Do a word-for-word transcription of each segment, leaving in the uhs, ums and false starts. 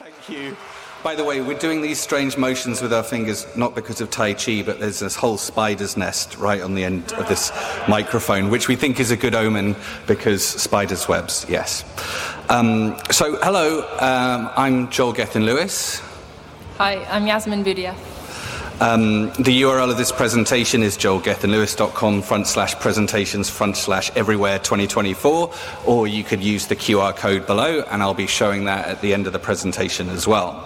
Thank you. By the way, we're doing these strange motions with our fingers not because of Tai Chi, but there's this whole spider's nest right on the end of this microphone, which we think is a good omen because spiders' webs, yes. Um, so, hello, um, I'm Joel Gethin-Lewis. Hi, I'm Yasmin Boudia. Um, the U R L of this presentation is joelgethinlewis.com front slash presentations front slash everywhere twenty twenty-four, or you could use the Q R code below, and I'll be showing that at the end of the presentation as well.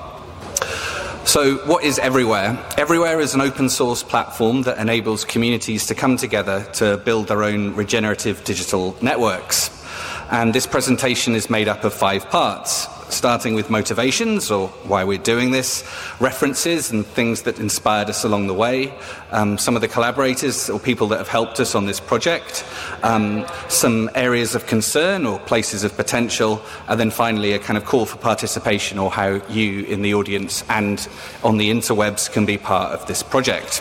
So what is Everywhere? Everywhere is an open source platform that enables communities to come together to build their own regenerative digital networks. And this presentation is made up of five parts, starting with motivations, or why we're doing this, references and things that inspired us along the way, um, some of the collaborators or people that have helped us on this project, um, some areas of concern or places of potential, and then finally a kind of call for participation, or how you in the audience and on the interwebs can be part of this project.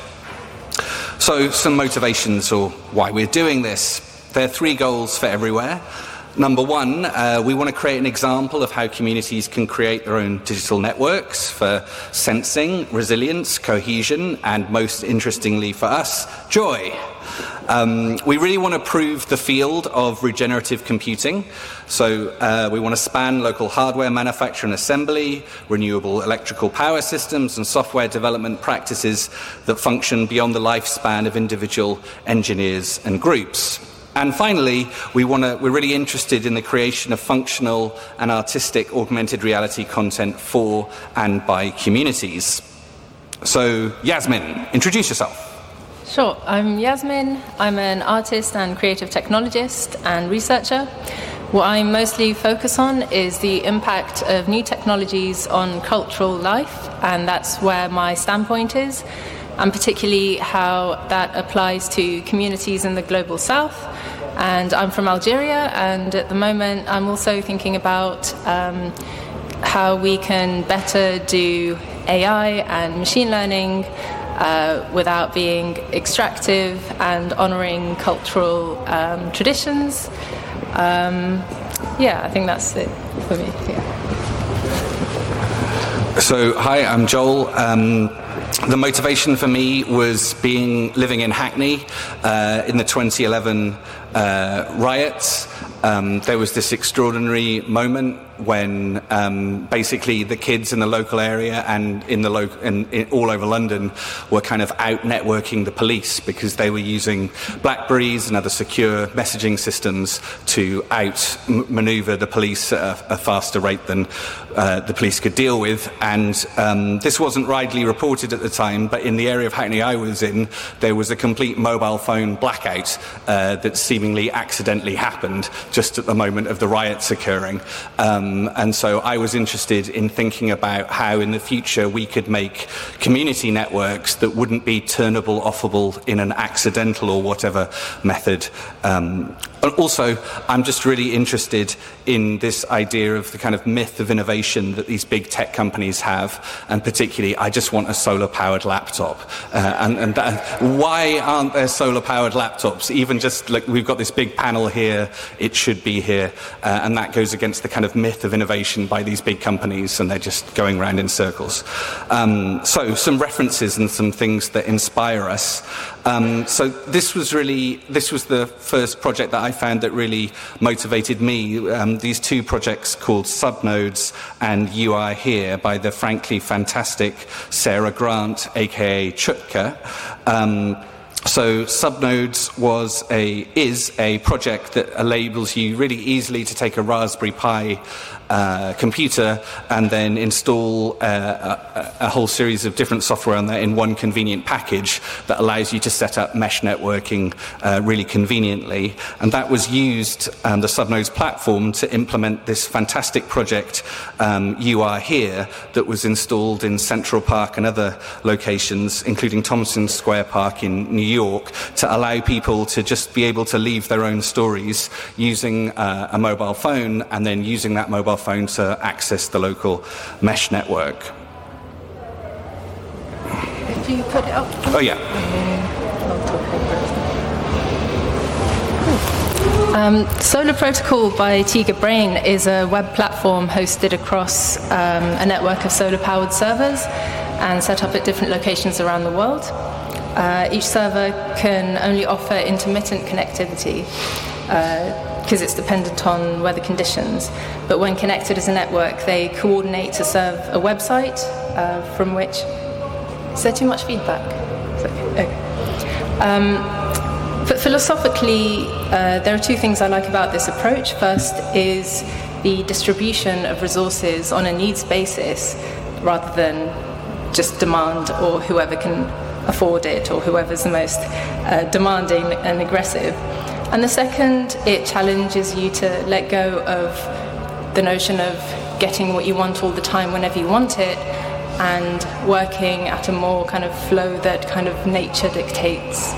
So some motivations, or why we're doing this. There are three goals for Everywhere. Number one, uh, we want to create an example of how communities can create their own digital networks for sensing, resilience, cohesion, and most interestingly for us, joy. Um, we really want to prove the field of regenerative computing. So uh, we want to span local hardware manufacture and assembly, renewable electrical power systems, and software development practices that function beyond the lifespan of individual engineers and groups. And finally, we want to, we're really interested in the creation of functional and artistic augmented reality content for and by communities. So, Yasmin, introduce yourself. Sure, I'm Yasmin. I'm an artist and creative technologist and researcher. What I mostly focus on is the impact of new technologies on cultural life, and that's where my standpoint is, and particularly how that applies to communities in the global south. And I'm from Algeria, and at the moment I'm also thinking about um, how we can better do A I and machine learning uh, without being extractive and honouring cultural um, traditions. Um, yeah, I think that's it for me. Yeah. So, hi, I'm Joel. Um, The motivation for me was being living in Hackney uh, in the twenty eleven uh, riots. Um, there was this extraordinary moment when um, basically the kids in the local area and in the lo- in, in all over London were kind of out networking the police because they were using Blackberries and other secure messaging systems to out m- maneuver the police at a, a faster rate than uh, the police could deal with. And um, this wasn't widely reported at the time, but in the area of Hackney I was in, there was a complete mobile phone blackout uh, that seemingly accidentally happened just at the moment of the riots occurring. Um, and so I was interested in thinking about how in the future we could make community networks that wouldn't be turnable, offable in an accidental or whatever method. Um, and also, I'm just really interested in this idea of the kind of myth of innovation that these big tech companies have, and particularly, I just want a solar-powered laptop. Uh, and and that, why aren't there solar-powered laptops? Even just, like, we've got this big panel here, it should be here, uh, and that goes against the kind of myth of innovation by these big companies, and they're just going round in circles. Um, so, some references and some things that inspire us. Um, so this was really, this was the first project that I found that really motivated me. Um, these two projects called Subnodes and You Are Here by the frankly fantastic Sarah Grant, aka Chutka. Um, So Subnodes was a is a project that enables you really easily to take a Raspberry Pi uh, computer and then install uh, a, a whole series of different software on there in one convenient package that allows you to set up mesh networking uh, really conveniently. And that was used, um, the Subnodes platform, to implement this fantastic project, um, You Are Here, that was installed in Central Park and other locations, including Thompson Square Park in New York, to allow people to just be able to leave their own stories using uh, a mobile phone, and then using that mobile phone to access the local mesh network. Could you put it up? Oh, yeah. I'll talk over it. Um, Solar Protocol by Tiga Brain is a web platform hosted across um, a network of solar-powered servers and set up at different locations around the world. Uh, each server can only offer intermittent connectivity because uh, it's dependent on weather conditions. But when connected as a network, they coordinate to serve a website uh, from which... Is there too much feedback? Okay. Um, But philosophically, uh, there are two things I like about this approach. First is the distribution of resources on a needs basis rather than just demand or whoever can afford it or whoever's the most uh, demanding and aggressive. And the second, it challenges you to let go of the notion of getting what you want all the time whenever you want it and working at a more kind of flow that kind of nature dictates.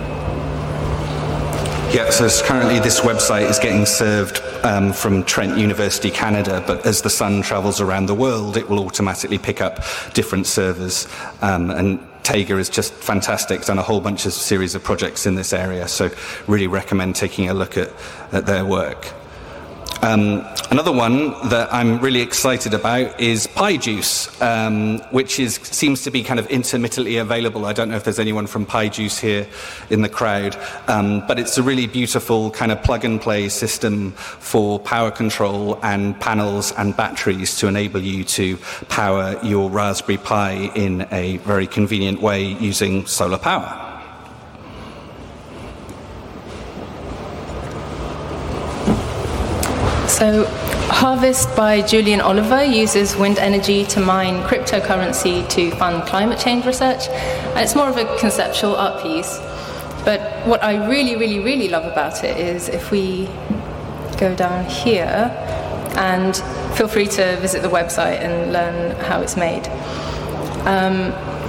Yeah, so currently this website is getting served um, from Trent University, Canada, but as the sun travels around the world, it will automatically pick up different servers. Um, and Tiga is just fantastic, done a whole bunch of series of projects in this area, so really recommend taking a look at, at their work. Um, another one that I'm really excited about is PyJuice, um, which is, seems to be kind of intermittently available. I don't know if there's anyone from PyJuice here in the crowd, um, but it's a really beautiful kind of plug-and-play system for power control and panels and batteries to enable you to power your Raspberry Pi in a very convenient way using solar power. So, Harvest by Julian Oliver uses wind energy to mine cryptocurrency to fund climate change research. And it's more of a conceptual art piece. But what I really, really, really love about it is if we go down here, and feel free to visit the website and learn how it's made. Um,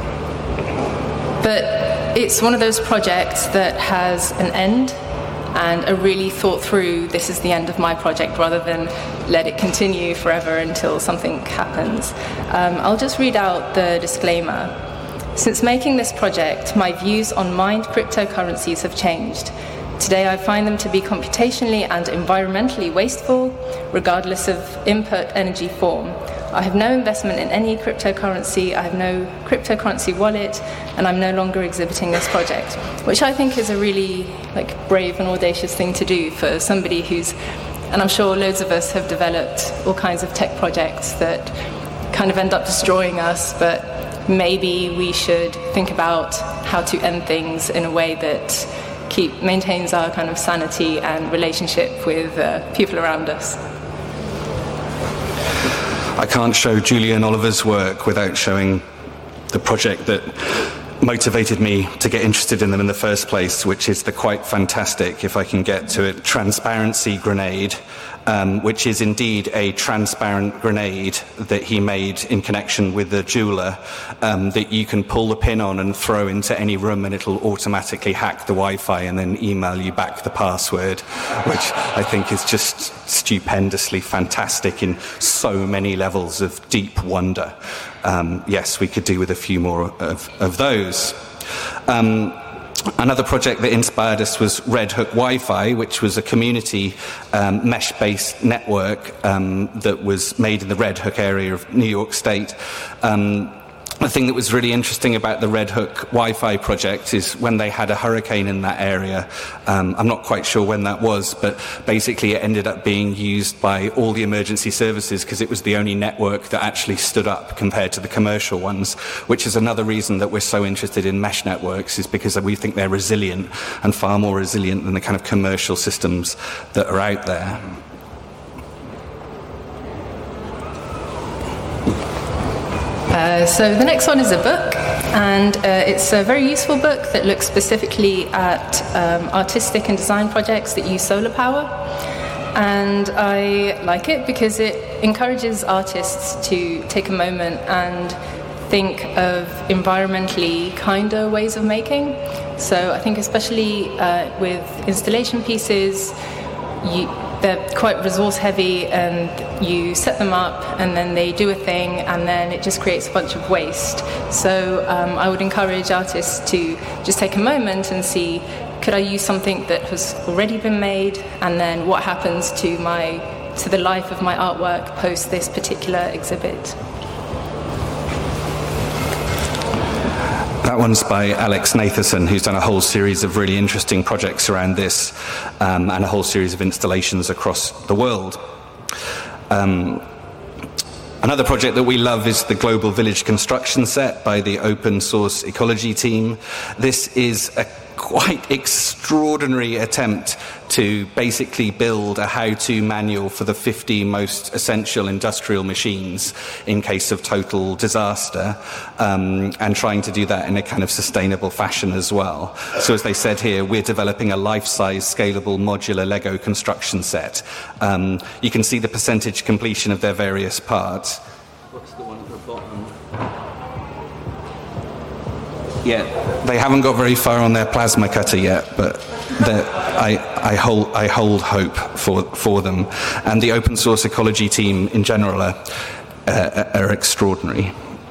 but it's one of those projects that has an end and a really thought through, this is the end of my project, rather than let it continue forever until something happens. Um, I'll just read out the disclaimer. Since making this project, my views on mined cryptocurrencies have changed. Today I find them to be computationally and environmentally wasteful, regardless of input energy form. I have no investment in any cryptocurrency, I have no cryptocurrency wallet, and I'm no longer exhibiting this project, which I think is a really like brave and audacious thing to do for somebody who's, and I'm sure loads of us have developed all kinds of tech projects that kind of end up destroying us, but maybe we should think about how to end things in a way that keep maintains our kind of sanity and relationship with uh, people around us. I can't show Julian Oliver's work without showing the project that motivated me to get interested in them in the first place, which is the quite fantastic, if I can get to it, transparency grenade, um, which is indeed a transparent grenade that he made in connection with the jeweler um, that you can pull the pin on and throw into any room, and it'll automatically hack the Wi-Fi and then email you back the password, which I think is just stupendously fantastic in so many levels of deep wonder. Um, yes, we could do with a few more of, of those. Um, Another project that inspired us was Red Hook Wi-Fi, which was a community um, mesh-based network um, that was made in the Red Hook area of New York State. Um, The thing that was really interesting about the Red Hook Wi-Fi project is when they had a hurricane in that area, um, I'm not quite sure when that was, but basically it ended up being used by all the emergency services because it was the only network that actually stood up compared to the commercial ones, which is another reason that we're so interested in mesh networks, is because we think they're resilient and far more resilient than the kind of commercial systems that are out there. Uh, so the next one is a book, and uh, it's a very useful book that looks specifically at um, artistic and design projects that use solar power. And I like it because it encourages artists to take a moment and think of environmentally kinder ways of making. So I think especially uh, with installation pieces, you, they're quite resource heavy, and you set them up and then they do a thing and then it just creates a bunch of waste. So um, I would encourage artists to just take a moment and see, could I use something that has already been made, and then what happens to my to the life of my artwork post this particular exhibit? That one's by Alex Nathanson, who's done a whole series of really interesting projects around this, um, and a whole series of installations across the world. Um, Another project that we love is the Global Village Construction Set by the open source ecology team. This is a quite extraordinary attempt to basically build a how-to manual for the fifty most essential industrial machines in case of total disaster, um, and trying to do that in a kind of sustainable fashion as well. So as they said here, we're developing a life-size, scalable, modular Lego construction set. Um, you can see the percentage completion of their various parts. What's the one at the bottom? Yeah, they haven't got very far on their plasma cutter yet, but I, I, hold, I hold hope for, for them. And the open source ecology team in general are, uh, are extraordinary.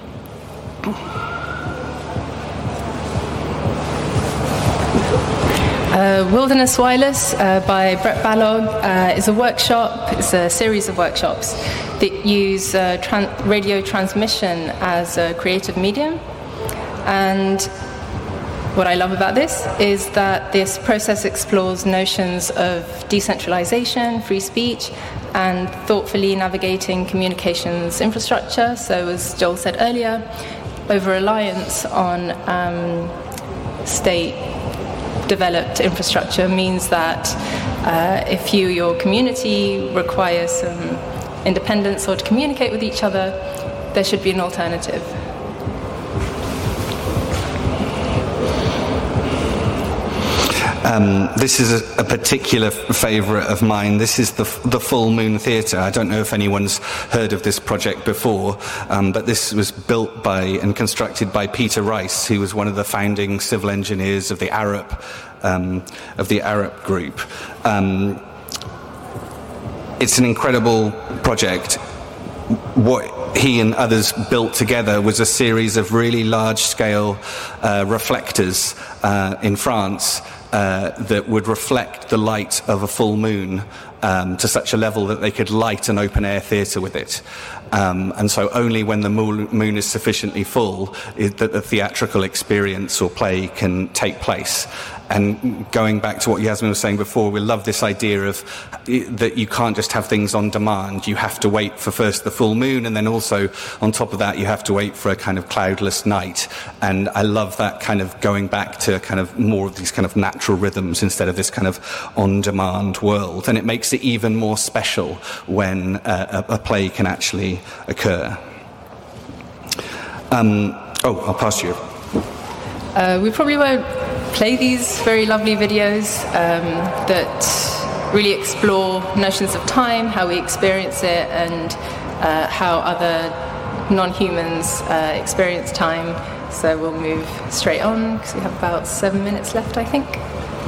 Uh, Wilderness Wireless uh, by Brett Ballog uh, is a workshop, it's a series of workshops that use uh, tran- radio transmission as a creative medium. And what I love about this is that this process explores notions of decentralization, free speech, and thoughtfully navigating communications infrastructure. So as Joel said earlier, over-reliance on um, state-developed infrastructure means that uh, if you, your community, require some independence or to communicate with each other, there should be an alternative. Um, this is a, a particular favourite of mine. This is the, the Full Moon Theatre. I don't know if anyone's heard of this project before, um, but this was built by and constructed by Peter Rice, who was one of the founding civil engineers of the Arup, um, of the Arup group. Um, it's an incredible project. What he and others built together was a series of really large-scale uh, reflectors uh, in France Uh, that would reflect the light of a full moon um, to such a level that they could light an open-air theatre with it. Um, and so only when the moon is sufficiently full is that the theatrical experience or play can take place. And going back to what Yasmin was saying before, we love this idea of that you can't just have things on demand. You have to wait for first the full moon, and then also on top of that you have to wait for a kind of cloudless night. And I love that kind of going back to kind of more of these kind of natural rhythms instead of this kind of on-demand world. And it makes it even more special when uh, a, a play can actually occur. Um, oh, I'll pass you. Uh, we probably won't play these very lovely videos um, that really explore notions of time, how we experience it, and uh, how other non-humans uh, experience time. So we'll move straight on because we have about seven minutes left, I think.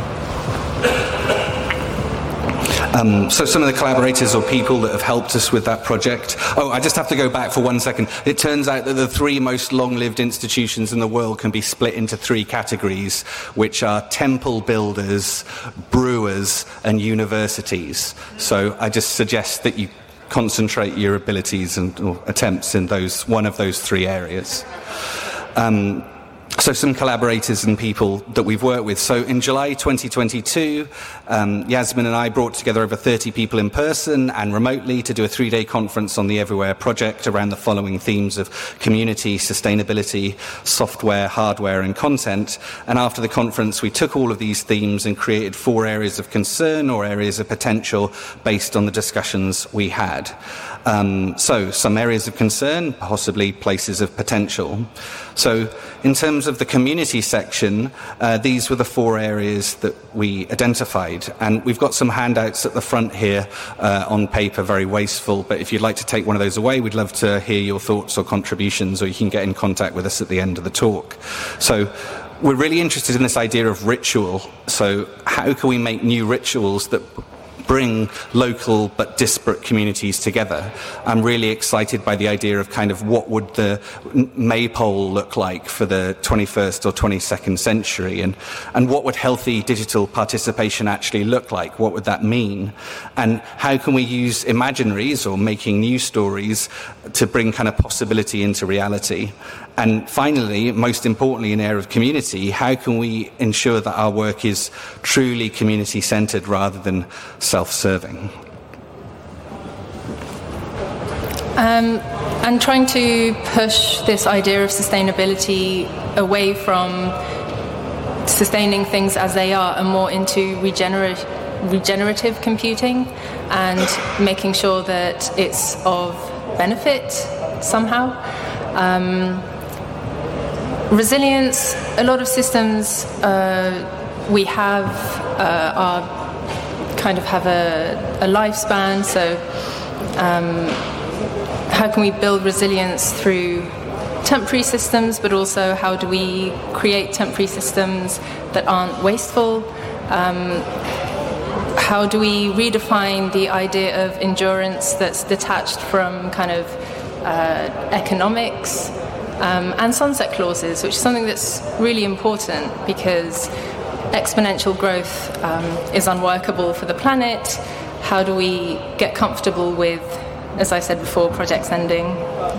Um, so some of the collaborators or people that have helped us with that project. Oh, I just have to go back for one second. It turns out that the three most long-lived institutions in the world can be split into three categories, which are temple builders, brewers, and universities. So I just suggest that you concentrate your abilities and or attempts in those one of those three areas. Um, So some collaborators and people that we've worked with. So in July twenty twenty-two, um, Yasmin and I brought together over thirty people in person and remotely to do a three-day conference on the Everywhere project around the following themes of community, sustainability, software, hardware, and content. And after the conference, we took all of these themes and created four areas of concern or areas of potential based on the discussions we had. Um, so some areas of concern, possibly places of potential. So in terms of the community section, uh, these were the four areas that we identified. And we've got some handouts at the front here uh, on paper, very wasteful. But if you'd like to take one of those away, we'd love to hear your thoughts or contributions, or you can get in contact with us at the end of the talk. So we're really interested in this idea of ritual. So how can we make new rituals that bring local but disparate communities together. I'm really excited by the idea of kind of what would the maypole look like for the twenty-first or twenty-second century, and, and what would healthy digital participation actually look like? What would that mean? And how can we use imaginaries or making new stories to bring kind of possibility into reality? And finally, most importantly, in the area of community, how can we ensure that our work is truly community-centred rather than self-serving? Um, and trying to push this idea of sustainability away from sustaining things as they are and more into regener- regenerative computing, and making sure that it's of benefit somehow. Um, Resilience, a lot of systems uh, we have uh, are kind of have a, a lifespan, so um, how can we build resilience through temporary systems, but also how do we create temporary systems that aren't wasteful? Um, how do we redefine the idea of endurance that's detached from kind of uh, economics? Um, and sunset clauses, which is something that's really important because exponential growth um, is unworkable for the planet. How do we get comfortable with, as I said before, projects ending?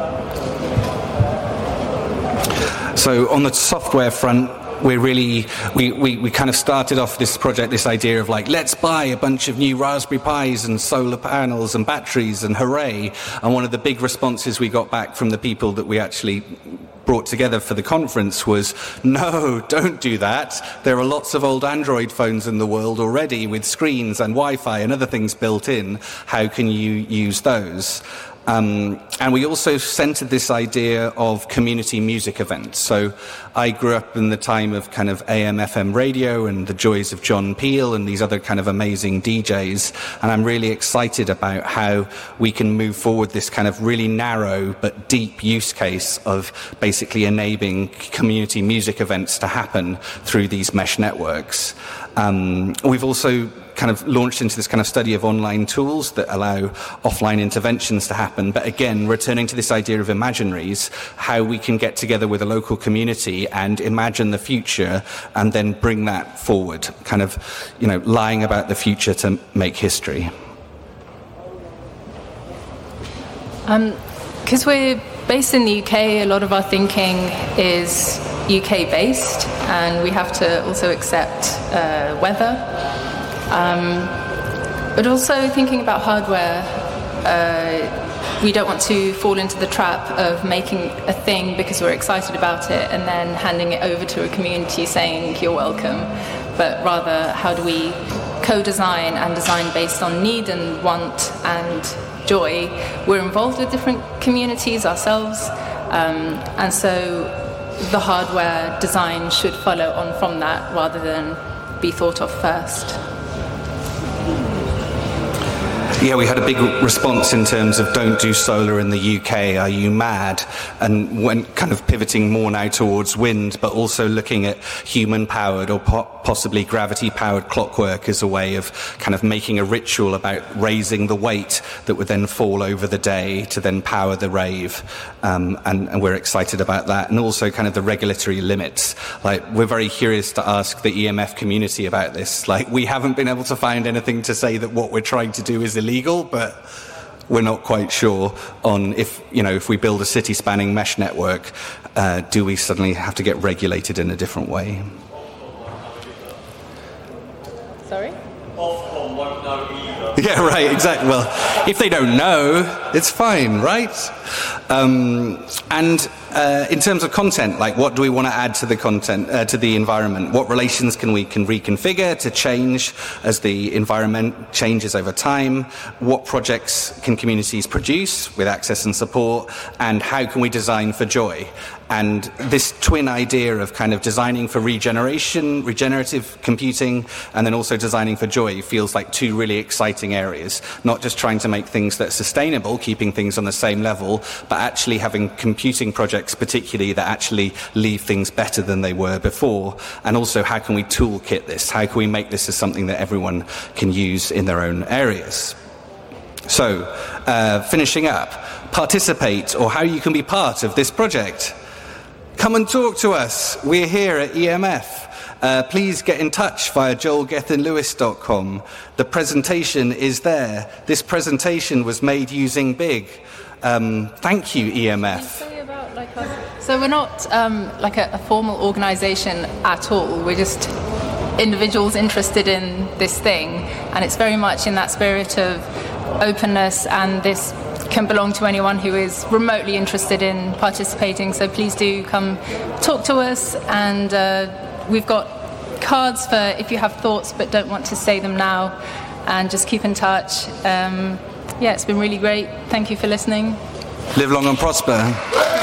So on the software front, we're really, we, we, we kind of started off this project, this idea of like, let's buy a bunch of new Raspberry Pis and solar panels and batteries and hooray. And one of the big responses we got back from the people that we actually brought together for the conference was, no, don't do that. There are lots of old Android phones in the world already with screens and Wi-Fi and other things built in. How can you use those? Um, and we also centered this idea of community music events. So I grew up in the time of kind of A M F M radio and the joys of John Peel and these other kind of amazing D Js. And I'm really excited about how we can move forward this kind of really narrow but deep use case of basically enabling community music events to happen through these mesh networks. Um, we've also kind of launched into this kind of study of online tools that allow offline interventions to happen. But again, returning to this idea of imaginaries, how we can get together with a local community and imagine the future and then bring that forward, kind of, you know, lying about the future to make history. Um, because we're based in the U K, a lot of our thinking is U K-based, and we have to also accept uh, weather. Um, but also thinking about hardware, uh, we don't want to fall into the trap of making a thing because we're excited about it and then handing it over to a community saying you're welcome, but rather how do we co-design and design based on need and want and joy. We're involved with different communities ourselves, um, and so the hardware design should follow on from that rather than be thought of first. Yeah, we had a big response in terms of don't do solar in the U K, are you mad? And went kind of pivoting more now towards wind, but also looking at human-powered or po- possibly gravity-powered clockwork as a way of kind of making a ritual about raising the weight that would then fall over the day to then power the rave. Um, and, and we're excited about that. And also kind of the regulatory limits. Like, we're very curious to ask the E M F community about this. Like, we haven't been able to find anything to say that what we're trying to do is illegal. Legal, but we're not quite sure on if, you know, if we build a city-spanning mesh network, uh, do we suddenly have to get regulated in a different way? Sorry? Ofcom won't know either. Yeah, right, exactly. Well, if they don't know, it's fine, right? Um, and uh, in terms of content, like what do we want to add to the content, uh, to the environment? What relations can we can reconfigure to change as the environment changes over time? What projects can communities produce with access and support? And how can we design for joy? And this twin idea of kind of designing for regeneration, regenerative computing, and then also designing for joy feels like two really exciting areas. Not just trying to make things that are sustainable, keeping things on the same level, but actually having computing projects projects particularly that actually leave things better than they were before? And also, how can we toolkit this? How can we make this as something that everyone can use in their own areas? So, uh, finishing up, participate, or how you can be part of this project. Come and talk to us. We're here at E M F. Uh, please get in touch via joel gethin lewis dot com. The presentation is there. This presentation was made using Big. Um, thank you, E M F. So we're not um, like a, a formal organisation at all. We're just individuals interested in this thing, and it's very much in that spirit of openness, and this can belong to anyone who is remotely interested in participating. So please do come talk to us, and uh, we've got cards for if you have thoughts but don't want to say them now, and just keep in touch. Um, yeah, it's been really great. Thank you for listening. Live long and prosper.